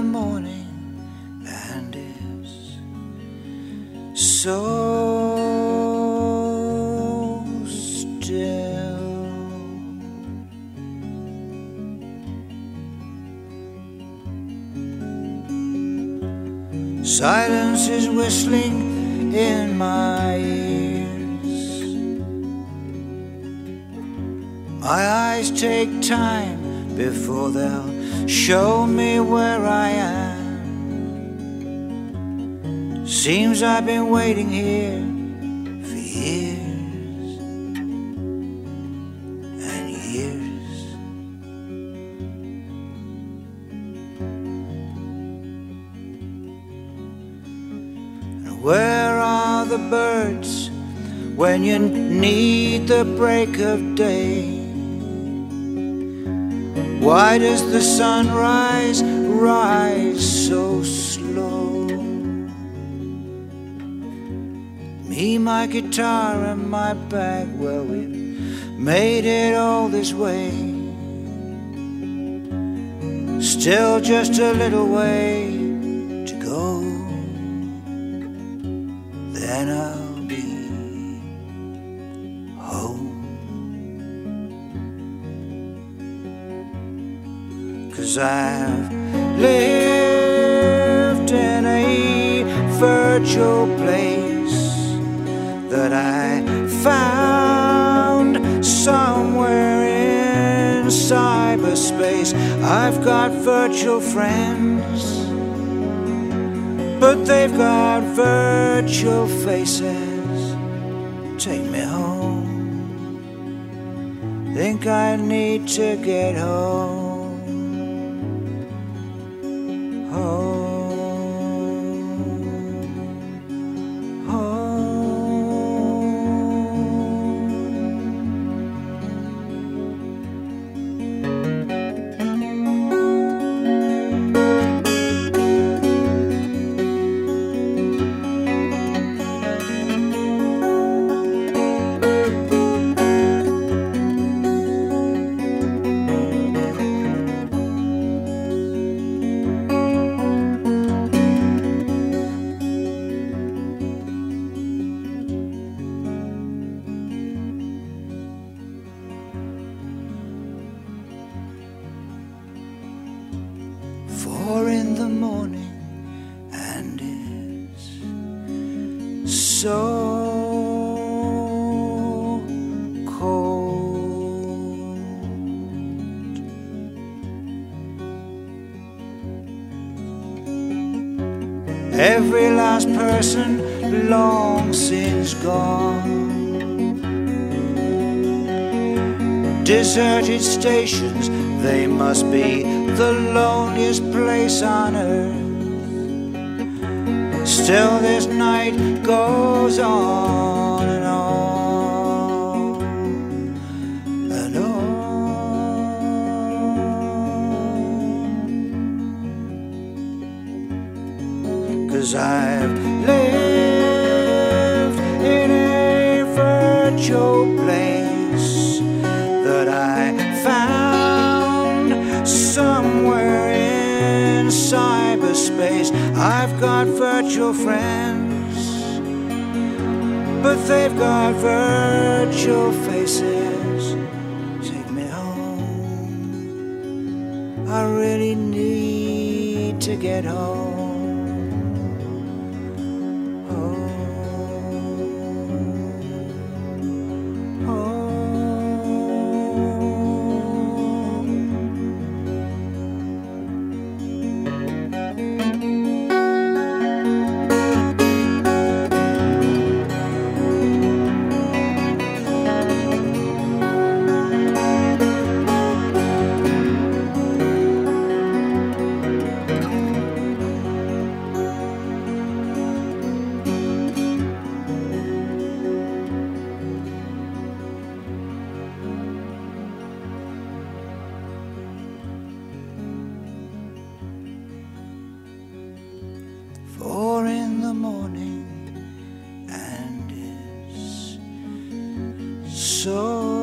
morning, and it's so still. Silence is whistling in my ears. My eyes take time before they'll show me where I am. Seems I've been waiting here for years and years. And where are the birds when you need the break of day? Why does the sunrise rise so slow? Me, my guitar and my bag, well, we've made it all this way. Still just a little way to go, then I'll be home. 'Cause I've lived in a virtual place that I found somewhere in cyberspace. I've got virtual friends, but they've got virtual faces. Take me home. Think I need to get home. In the morning, and it's so cold. Every last person long since gone. Deserted stations, they must be the loneliest place on earth. Still this night goes on and on and on. 'Cause I've lived in a virtual place that I found somewhere in cyberspace. I've got virtual friends, but they've got virtual faces. Take me home. I really need to get home. Morning, and it's so